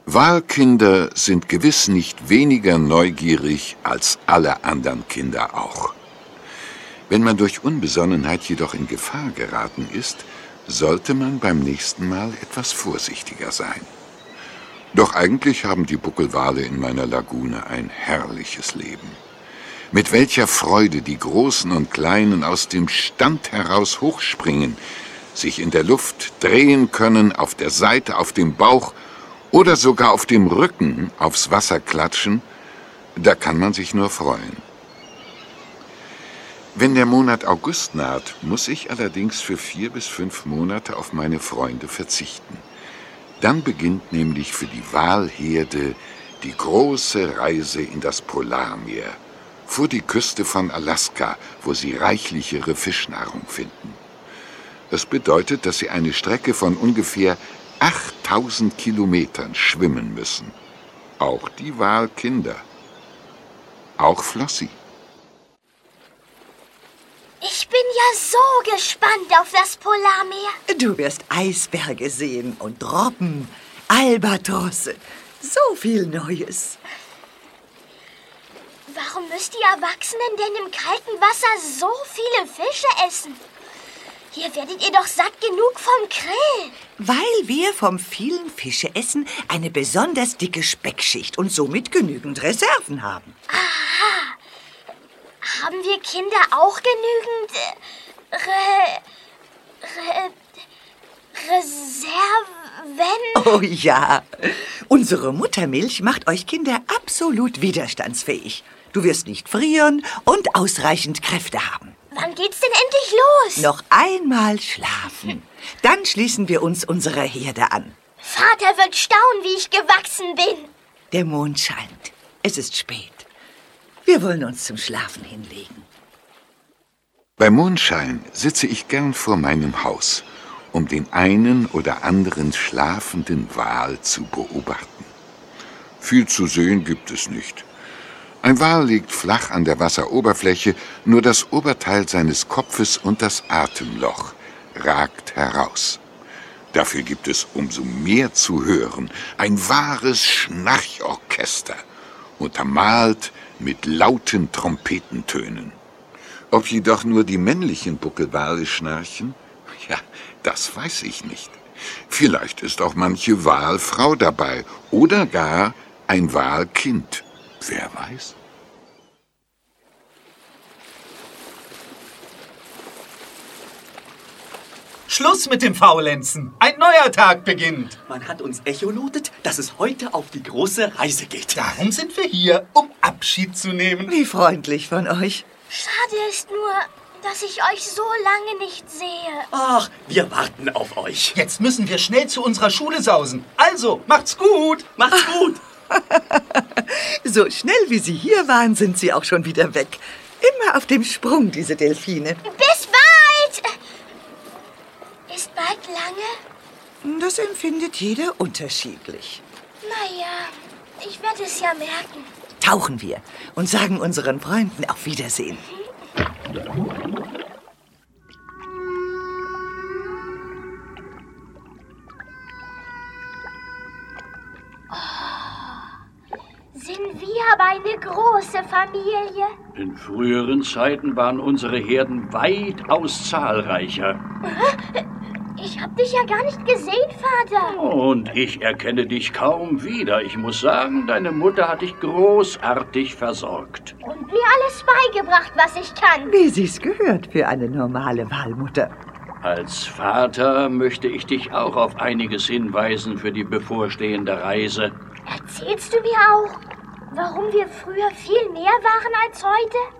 Walkinder sind gewiss nicht weniger neugierig als alle anderen Kinder auch. Wenn man durch Unbesonnenheit jedoch in Gefahr geraten ist, sollte man beim nächsten Mal etwas vorsichtiger sein. Doch eigentlich haben die Buckelwale in meiner Lagune ein herrliches Leben. Mit welcher Freude die Großen und Kleinen aus dem Stand heraus hochspringen, sich in der Luft drehen können, auf der Seite, auf dem Bauch oder sogar auf dem Rücken aufs Wasser klatschen, da kann man sich nur freuen. Wenn der Monat August naht, muss ich allerdings für 4 bis 5 Monate auf meine Freunde verzichten. Dann beginnt nämlich für die Walherde die große Reise in das Polarmeer, vor die Küste von Alaska, wo sie reichlichere Fischnahrung finden. Das bedeutet, dass sie eine Strecke von ungefähr 8000 Kilometern schwimmen müssen. Auch die Walkinder. Auch Flossie. Ich bin ja so gespannt auf das Polarmeer. Du wirst Eisberge sehen und Robben, Albatrosse. So viel Neues. Warum müsst ihr Erwachsenen denn im kalten Wasser so viele Fische essen? Hier werdet ihr doch satt genug vom Grill. Weil wir vom vielen Fischeessen eine besonders dicke Speckschicht und somit genügend Reserven haben. Aha. Haben wir Kinder auch genügend Reserven? Oh ja. Unsere Muttermilch macht euch Kinder absolut widerstandsfähig. Du wirst nicht frieren und ausreichend Kräfte haben. Wann geht's denn endlich los? Noch einmal schlafen. Dann schließen wir uns unserer Herde an. Vater wird staunen, wie ich gewachsen bin. Der Mond scheint. Es ist spät. Wir wollen uns zum Schlafen hinlegen. Bei Mondschein sitze ich gern vor meinem Haus, um den einen oder anderen schlafenden Wal zu beobachten. Viel zu sehen gibt es nicht. Ein Wal liegt flach an der Wasseroberfläche, nur das Oberteil seines Kopfes und das Atemloch ragt heraus. Dafür gibt es umso mehr zu hören, ein wahres Schnarchorchester, untermalt mit lauten Trompetentönen. Ob jedoch nur die männlichen Buckelwale schnarchen? Ja, das weiß ich nicht. Vielleicht ist auch manche Walfrau dabei oder gar ein Walkind. Wer weiß? Schluss mit dem Faulenzen. Ein neuer Tag beginnt. Man hat uns echolotet, dass es heute auf die große Reise geht. Darum sind wir hier, um Abschied zu nehmen. Wie freundlich von euch. Schade ist nur, dass ich euch so lange nicht sehe. Ach, wir warten auf euch. Jetzt müssen wir schnell zu unserer Schule sausen. Also, macht's gut. Macht's gut. So schnell wie sie hier waren, sind sie auch schon wieder weg. Immer auf dem Sprung, diese Delfine. Bis bald! Ist bald lange? Das empfindet jeder unterschiedlich. Naja, ich werde es ja merken. Tauchen wir und sagen unseren Freunden auf Wiedersehen. Sind wir aber eine große Familie. In früheren Zeiten waren unsere Herden weitaus zahlreicher. Ich hab dich ja gar nicht gesehen, Vater. Und ich erkenne dich kaum wieder. Ich muss sagen, deine Mutter hat dich großartig versorgt. Und mir alles beigebracht, was ich kann. Wie sie's gehört für eine normale Walmutter. Als Vater möchte ich dich auch auf einiges hinweisen für die bevorstehende Reise. Erzählst du mir auch, warum wir früher viel mehr waren als heute?